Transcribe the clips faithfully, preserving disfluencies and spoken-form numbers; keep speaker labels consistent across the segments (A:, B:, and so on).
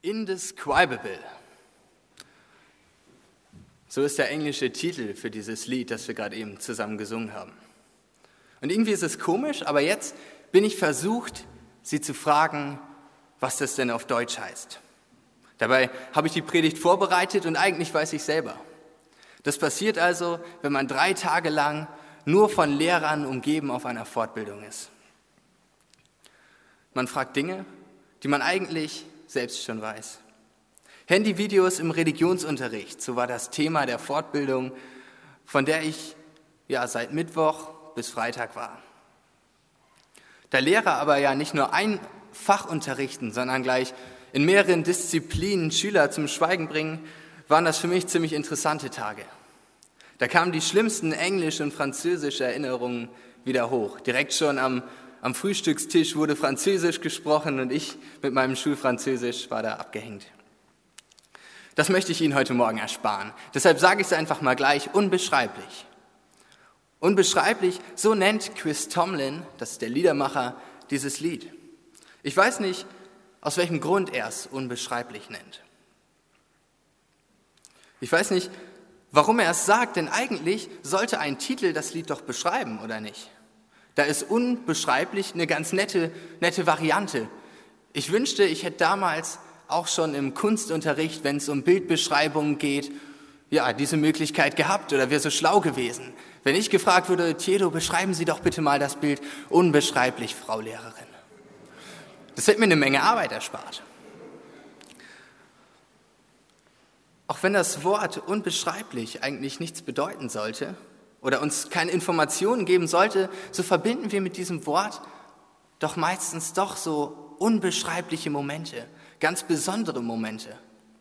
A: Indescribable. So ist der englische Titel für dieses Lied, das wir gerade eben zusammen gesungen haben. Und irgendwie ist es komisch, aber jetzt bin ich versucht, Sie zu fragen, was das denn auf Deutsch heißt. Dabei habe ich die Predigt vorbereitet und eigentlich weiß ich selber. Das passiert also, wenn man drei Tage lang nur von Lehrern umgeben auf einer Fortbildung ist. Man fragt Dinge, die man eigentlich selbst schon weiß. Handyvideos im Religionsunterricht, so war das Thema der Fortbildung, von der ich ja seit Mittwoch bis Freitag war. Da Lehrer aber ja nicht nur ein Fach unterrichten, sondern gleich in mehreren Disziplinen Schüler zum Schweigen bringen, waren das für mich ziemlich interessante Tage. Da kamen die schlimmsten Englisch- und französische Erinnerungen wieder hoch. Direkt schon am, am Frühstückstisch wurde Französisch gesprochen und ich mit meinem Schulfranzösisch war da abgehängt. Das möchte ich Ihnen heute Morgen ersparen. Deshalb sage ich es einfach mal gleich, unbeschreiblich. Unbeschreiblich, so nennt Chris Tomlin, das ist der Liedermacher, dieses Lied. Ich weiß nicht, aus welchem Grund er es unbeschreiblich nennt. Ich weiß nicht, warum er es sagt, denn eigentlich sollte ein Titel das Lied doch beschreiben, oder nicht? Da ist unbeschreiblich eine ganz nette, nette Variante. Ich wünschte, ich hätte damals auch schon im Kunstunterricht, wenn es um Bildbeschreibungen geht, ja, diese Möglichkeit gehabt oder wäre so schlau gewesen. Wenn ich gefragt würde, Theodo, beschreiben Sie doch bitte mal das Bild unbeschreiblich, Frau Lehrerin. Das hätte mir eine Menge Arbeit erspart. Auch wenn das Wort unbeschreiblich eigentlich nichts bedeuten sollte oder uns keine Informationen geben sollte, so verbinden wir mit diesem Wort doch meistens doch so unbeschreibliche Momente, ganz besondere Momente.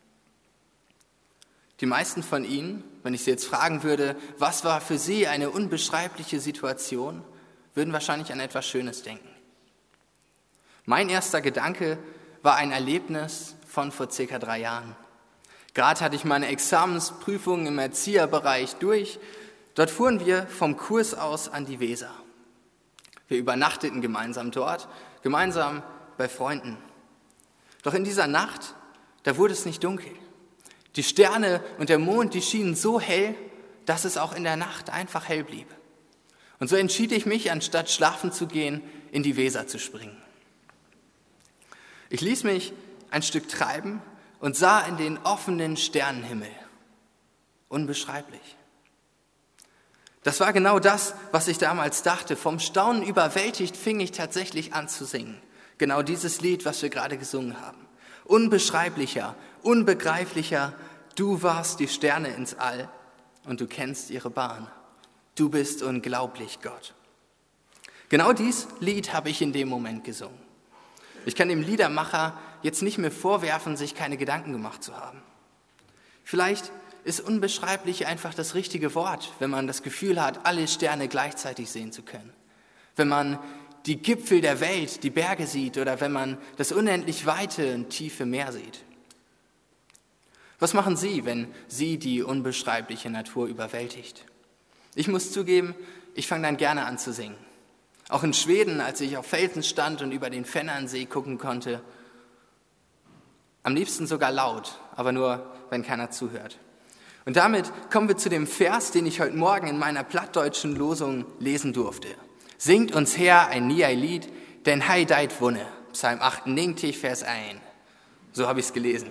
A: Die meisten von Ihnen, wenn ich Sie jetzt fragen würde, was war für Sie eine unbeschreibliche Situation, würden wahrscheinlich an etwas Schönes denken. Mein erster Gedanke war ein Erlebnis von vor circa drei Jahren. Gerade hatte ich meine Examensprüfungen im Erzieherbereich durch. Dort fuhren wir vom Kurs aus an die Weser. Wir übernachteten gemeinsam dort, gemeinsam bei Freunden. Doch in dieser Nacht, da wurde es nicht dunkel. Die Sterne und der Mond, die schienen so hell, dass es auch in der Nacht einfach hell blieb. Und so entschied ich mich, anstatt schlafen zu gehen, in die Weser zu springen. Ich ließ mich ein Stück treiben und sah in den offenen Sternenhimmel. Unbeschreiblich. Das war genau das, was ich damals dachte. Vom Staunen überwältigt fing ich tatsächlich an zu singen. Genau dieses Lied, was wir gerade gesungen haben. Unbeschreiblicher, unbegreiflicher, du warst die Sterne ins All und du kennst ihre Bahn. Du bist unglaublich, Gott. Genau dies Lied habe ich in dem Moment gesungen. Ich kann dem Liedermacher jetzt nicht mehr vorwerfen, sich keine Gedanken gemacht zu haben. Vielleicht ist unbeschreiblich einfach das richtige Wort, wenn man das Gefühl hat, alle Sterne gleichzeitig sehen zu können. Wenn man die Gipfel der Welt, die Berge sieht oder wenn man das unendlich weite und tiefe Meer sieht. Was machen Sie, wenn Sie die unbeschreibliche Natur überwältigt? Ich muss zugeben, ich fange dann gerne an zu singen. Auch in Schweden, als ich auf Felsen stand und über den Fennernsee gucken konnte. Am liebsten sogar laut, aber nur, wenn keiner zuhört. Und damit kommen wir zu dem Vers, den ich heute Morgen in meiner plattdeutschen Losung lesen durfte. Singt uns her ein niei Lied, denn hei deit wunne. Psalm achtundneunzig, Vers eins. So habe ich es gelesen.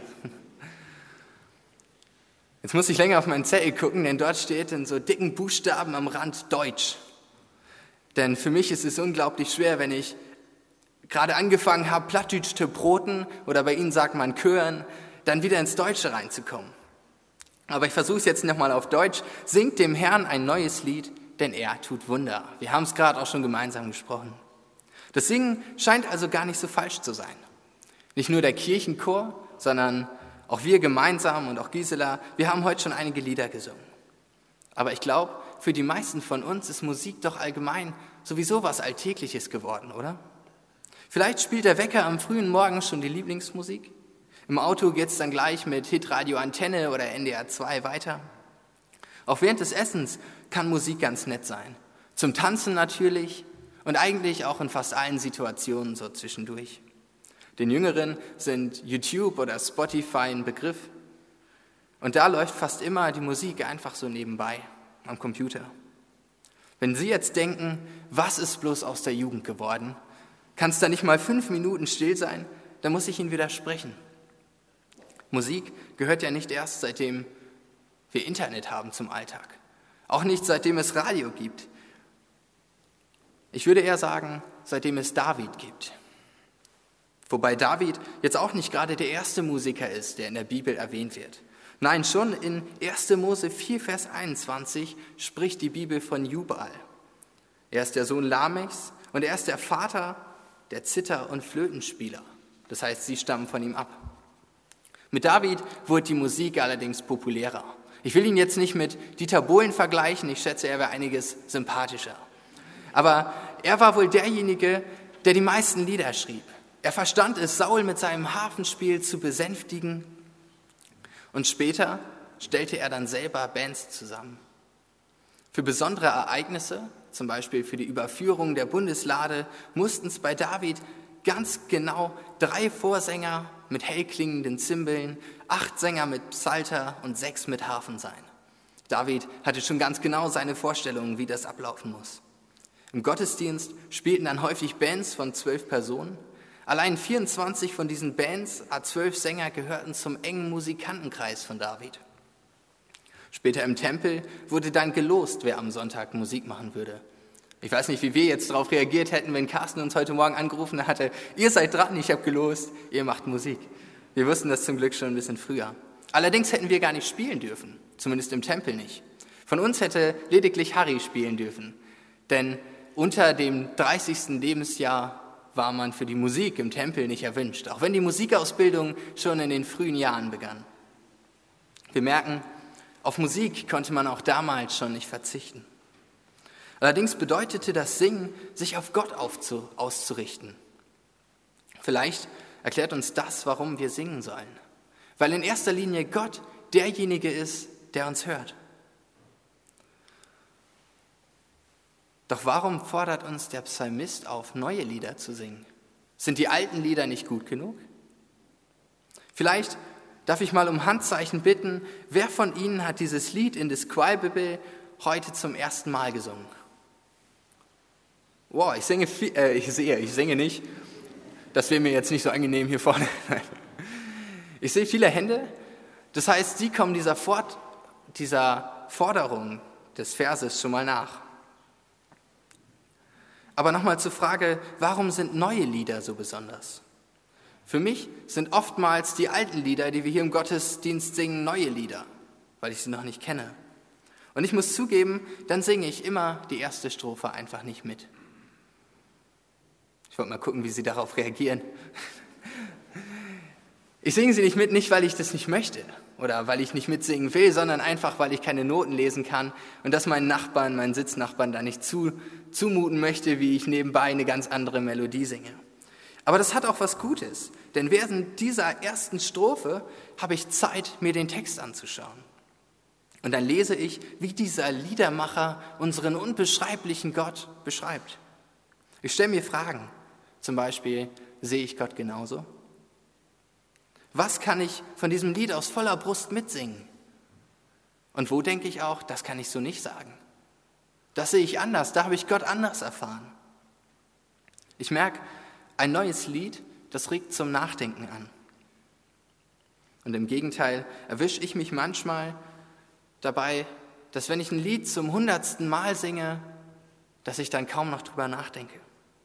A: Jetzt muss ich länger auf meinen Zettel gucken, denn dort steht in so dicken Buchstaben am Rand Deutsch. Denn für mich ist es unglaublich schwer, wenn ich gerade angefangen habe, Plattdeutsch zu broten, oder bei Ihnen sagt man Kören, dann wieder ins Deutsche reinzukommen. Aber ich versuche es jetzt nochmal auf Deutsch. Singt dem Herrn ein neues Lied, denn er tut Wunder. Wir haben es gerade auch schon gemeinsam gesprochen. Das Singen scheint also gar nicht so falsch zu sein. Nicht nur der Kirchenchor, sondern auch wir gemeinsam und auch Gisela, wir haben heute schon einige Lieder gesungen. Aber ich glaube, für die meisten von uns ist Musik doch allgemein sowieso was Alltägliches geworden, oder? Vielleicht spielt der Wecker am frühen Morgen schon die Lieblingsmusik. Im Auto geht es dann gleich mit Hitradio Antenne oder N D R zwei weiter. Auch während des Essens kann Musik ganz nett sein. Zum Tanzen natürlich und eigentlich auch in fast allen Situationen so zwischendurch. Den Jüngeren sind YouTube oder Spotify ein Begriff. Und da läuft fast immer die Musik einfach so nebenbei am Computer. Wenn Sie jetzt denken, was ist bloß aus der Jugend geworden? Kann es da nicht mal fünf Minuten still sein? Dann muss ich Ihnen widersprechen. Musik gehört ja nicht erst, seitdem wir Internet haben zum Alltag. Auch nicht, seitdem es Radio gibt. Ich würde eher sagen, seitdem es David gibt. Wobei David jetzt auch nicht gerade der erste Musiker ist, der in der Bibel erwähnt wird. Nein, schon in erster Mose vier, Vers einundzwanzig spricht die Bibel von Jubal. Er ist der Sohn Lamechs und er ist der Vater der Zither- und Flötenspieler. Das heißt, sie stammen von ihm ab. Mit David wurde die Musik allerdings populärer. Ich will ihn jetzt nicht mit Dieter Bohlen vergleichen, ich schätze, er wäre einiges sympathischer. Aber er war wohl derjenige, der die meisten Lieder schrieb. Er verstand es, Saul mit seinem Harfenspiel zu besänftigen. Und später stellte er dann selber Bands zusammen. Für besondere Ereignisse, zum Beispiel für die Überführung der Bundeslade, mussten es bei David ganz genau drei Vorsänger mit hellklingenden Zimbeln, acht Sänger mit Psalter und sechs mit Harfen sein. David hatte schon ganz genau seine Vorstellungen, wie das ablaufen muss. Im Gottesdienst spielten dann häufig Bands von zwölf Personen. Allein vierundzwanzig von diesen Bands, a zwölf Sänger, gehörten zum engen Musikantenkreis von David. Später im Tempel wurde dann gelost, wer am Sonntag Musik machen würde. Ich weiß nicht, wie wir jetzt darauf reagiert hätten, wenn Carsten uns heute Morgen angerufen hatte, ihr seid dran, ich habe gelost, ihr macht Musik. Wir wussten das zum Glück schon ein bisschen früher. Allerdings hätten wir gar nicht spielen dürfen, zumindest im Tempel nicht. Von uns hätte lediglich Harry spielen dürfen, denn unter dem dreißigsten Lebensjahr war man für die Musik im Tempel nicht erwünscht, auch wenn die Musikausbildung schon in den frühen Jahren begann. Wir merken, auf Musik konnte man auch damals schon nicht verzichten. Allerdings bedeutete das Singen, sich auf Gott aufzu- auszurichten. Vielleicht erklärt uns das, warum wir singen sollen. Weil in erster Linie Gott derjenige ist, der uns hört. Doch warum fordert uns der Psalmist auf, neue Lieder zu singen? Sind die alten Lieder nicht gut genug? Vielleicht darf ich mal um Handzeichen bitten, wer von Ihnen hat dieses Lied in Describable heute zum ersten Mal gesungen? Wow, ich singe, viel, äh, ich sehe, ich singe nicht. Das wäre mir jetzt nicht so angenehm hier vorne. Ich sehe viele Hände. Das heißt, Sie kommen dieser, Fort, dieser Forderung des Verses schon mal nach. Aber nochmal zur Frage, warum sind neue Lieder so besonders? Für mich sind oftmals die alten Lieder, die wir hier im Gottesdienst singen, neue Lieder, weil ich sie noch nicht kenne. Und ich muss zugeben, dann singe ich immer die erste Strophe einfach nicht mit. Ich wollte mal gucken, wie Sie darauf reagieren. Ich singe sie nicht mit, nicht weil ich das nicht möchte oder weil ich nicht mitsingen will, sondern einfach, weil ich keine Noten lesen kann und das meinen Nachbarn, meinen Sitznachbarn da nicht zu, zumuten möchte, wie ich nebenbei eine ganz andere Melodie singe. Aber das hat auch was Gutes, denn während dieser ersten Strophe habe ich Zeit, mir den Text anzuschauen. Und dann lese ich, wie dieser Liedermacher unseren unbeschreiblichen Gott beschreibt. Ich stelle mir Fragen, zum Beispiel, sehe ich Gott genauso? Was kann ich von diesem Lied aus voller Brust mitsingen? Und wo denke ich auch, das kann ich so nicht sagen. Das sehe ich anders, da habe ich Gott anders erfahren. Ich merke, ein neues Lied, das regt zum Nachdenken an. Und im Gegenteil erwische ich mich manchmal dabei, dass wenn ich ein Lied zum hundertsten Mal singe, dass ich dann kaum noch drüber nachdenke.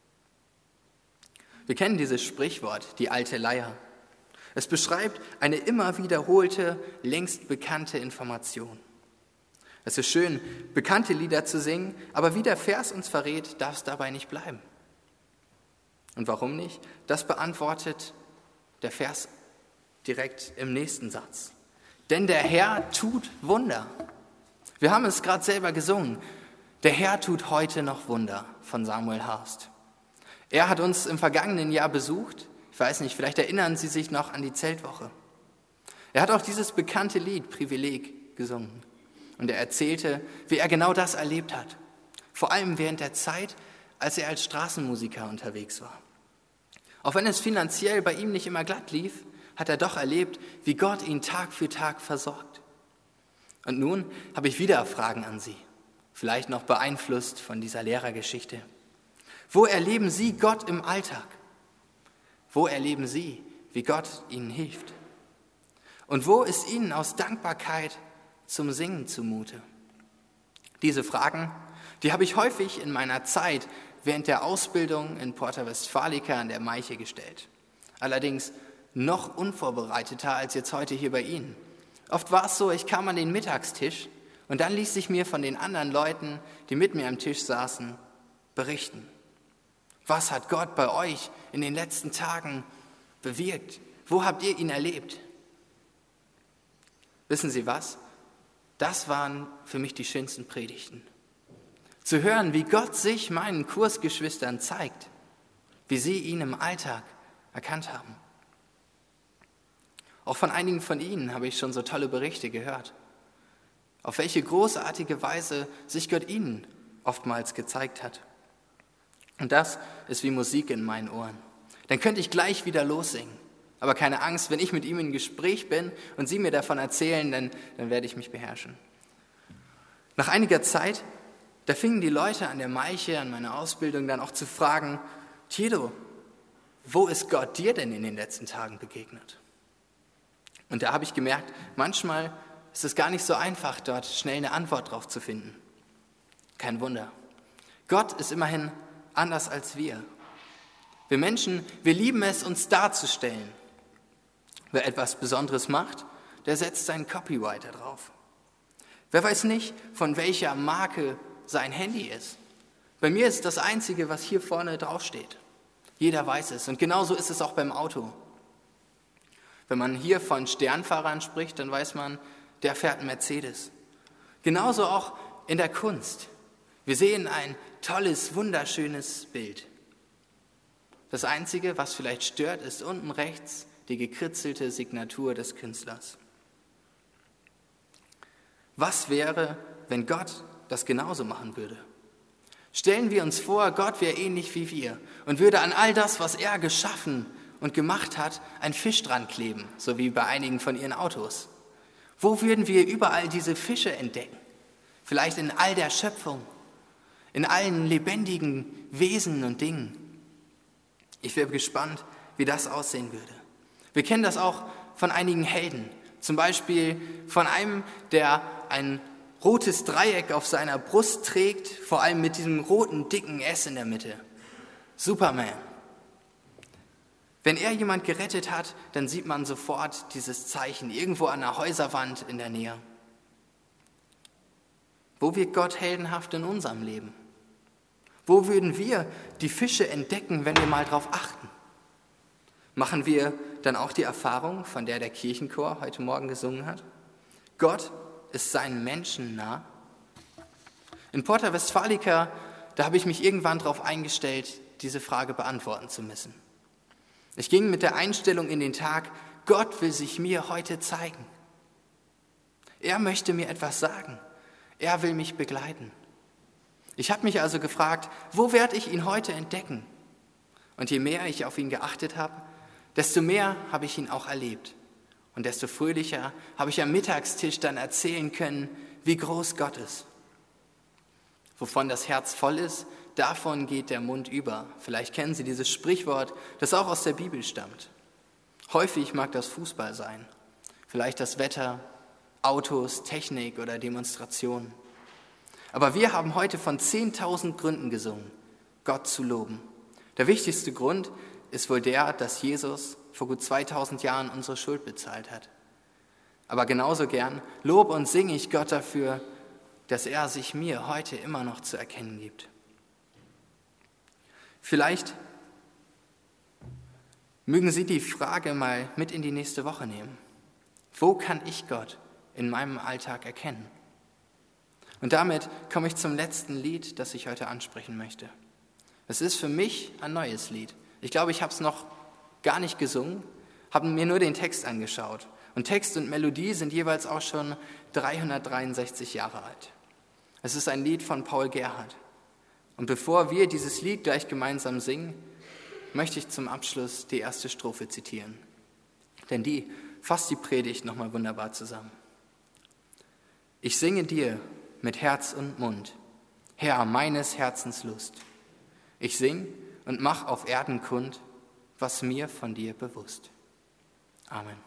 A: Wir kennen dieses Sprichwort, die alte Leier. Es beschreibt eine immer wiederholte, längst bekannte Information. Es ist schön, bekannte Lieder zu singen, aber wie der Vers uns verrät, darf es dabei nicht bleiben. Und warum nicht? Das beantwortet der Vers direkt im nächsten Satz. Denn der Herr tut Wunder. Wir haben es gerade selber gesungen. Der Herr tut heute noch Wunder von Samuel Harst. Er hat uns im vergangenen Jahr besucht. Ich weiß nicht, vielleicht erinnern Sie sich noch an die Zeltwoche. Er hat auch dieses bekannte Lied Privileg gesungen. Und er erzählte, wie er genau das erlebt hat. Vor allem während der Zeit, als er als Straßenmusiker unterwegs war. Auch wenn es finanziell bei ihm nicht immer glatt lief, hat er doch erlebt, wie Gott ihn Tag für Tag versorgt. Und nun habe ich wieder Fragen an Sie, vielleicht noch beeinflusst von dieser Lehrergeschichte. Wo erleben Sie Gott im Alltag? Wo erleben Sie, wie Gott Ihnen hilft? Und wo ist Ihnen aus Dankbarkeit zum Singen zumute? Diese Fragen, die habe ich häufig in meiner Zeit während der Ausbildung in Porta Westfalica an der Meiche gestellt. Allerdings noch unvorbereiteter als jetzt heute hier bei Ihnen. Oft war es so, ich kam an den Mittagstisch und dann ließ ich mir von den anderen Leuten, die mit mir am Tisch saßen, berichten. Was hat Gott bei euch in den letzten Tagen bewirkt? Wo habt ihr ihn erlebt? Wissen Sie was? Das waren für mich die schönsten Predigten. Zu hören, wie Gott sich meinen Kursgeschwistern zeigt, wie sie ihn im Alltag erkannt haben. Auch von einigen von Ihnen habe ich schon so tolle Berichte gehört. Auf welche großartige Weise sich Gott Ihnen oftmals gezeigt hat. Und das ist wie Musik in meinen Ohren. Dann könnte ich gleich wieder lossingen. Aber keine Angst, wenn ich mit ihm in Gespräch bin und Sie mir davon erzählen, dann, dann werde ich mich beherrschen. Nach einiger Zeit, da fingen die Leute an der Meiche, an meiner Ausbildung dann auch zu fragen, Tiedo, wo ist Gott dir denn in den letzten Tagen begegnet? Und da habe ich gemerkt, manchmal ist es gar nicht so einfach, dort schnell eine Antwort drauf zu finden. Kein Wunder. Gott ist immerhin anders als wir. Wir Menschen, wir lieben es, uns darzustellen. Wer etwas Besonderes macht, der setzt seinen Copywriter drauf. Wer weiß nicht, von welcher Marke sein Handy ist. Bei mir ist das Einzige, was hier vorne draufsteht. Jeder weiß es und genauso ist es auch beim Auto. Wenn man hier von Sternfahrern spricht, dann weiß man, der fährt einen Mercedes. Genauso auch in der Kunst. Wir sehen ein tolles, wunderschönes Bild. Das Einzige, was vielleicht stört, ist unten rechts die gekritzelte Signatur des Künstlers. Was wäre, wenn Gott das genauso machen würde? Stellen wir uns vor, Gott wäre ähnlich wie wir und würde an all das, was er geschaffen und gemacht hat, einen Fisch dran kleben, so wie bei einigen von ihren Autos. Wo würden wir überall diese Fische entdecken? Vielleicht in all der Schöpfung, in allen lebendigen Wesen und Dingen. Ich wäre gespannt, wie das aussehen würde. Wir kennen das auch von einigen Helden, zum Beispiel von einem, der ein rotes Dreieck auf seiner Brust trägt, vor allem mit diesem roten, dicken S in der Mitte. Superman. Wenn er jemand gerettet hat, dann sieht man sofort dieses Zeichen irgendwo an der Häuserwand in der Nähe. Wo wird Gott heldenhaft in unserem Leben? Wo würden wir die Fische entdecken, wenn wir mal drauf achten? Machen wir dann auch die Erfahrung, von der der Kirchenchor heute Morgen gesungen hat? Gott ist seinen Menschen nah. In Porta Westfalica, da habe ich mich irgendwann darauf eingestellt, diese Frage beantworten zu müssen. Ich ging mit der Einstellung in den Tag, Gott will sich mir heute zeigen. Er möchte mir etwas sagen. Er will mich begleiten. Ich habe mich also gefragt, wo werde ich ihn heute entdecken? Und je mehr ich auf ihn geachtet habe, desto mehr habe ich ihn auch erlebt. Und desto fröhlicher habe ich am Mittagstisch dann erzählen können, wie groß Gott ist. Wovon das Herz voll ist, davon geht der Mund über. Vielleicht kennen Sie dieses Sprichwort, das auch aus der Bibel stammt. Häufig mag das Fußball sein, vielleicht das Wetter, Autos, Technik oder Demonstrationen. Aber wir haben heute von zehntausend Gründen gesungen, Gott zu loben. Der wichtigste Grund ist wohl der, dass Jesus vor gut zweitausend Jahren unsere Schuld bezahlt hat. Aber genauso gern lobe und singe ich Gott dafür, dass er sich mir heute immer noch zu erkennen gibt. Vielleicht mögen Sie die Frage mal mit in die nächste Woche nehmen. Wo kann ich Gott in meinem Alltag erkennen? Und damit komme ich zum letzten Lied, das ich heute ansprechen möchte. Es ist für mich ein neues Lied. Ich glaube, ich habe es noch gar nicht gesungen, habe mir nur den Text angeschaut. Und Text und Melodie sind jeweils auch schon dreihundertdreiundsechzig Jahre alt. Es ist ein Lied von Paul Gerhardt. Und bevor wir dieses Lied gleich gemeinsam singen, möchte ich zum Abschluss die erste Strophe zitieren. Denn die fasst die Predigt nochmal wunderbar zusammen. Ich singe dir mit Herz und Mund, Herr, meines Herzens Lust. Ich sing und mach auf Erden kund, was mir von dir bewusst. Amen.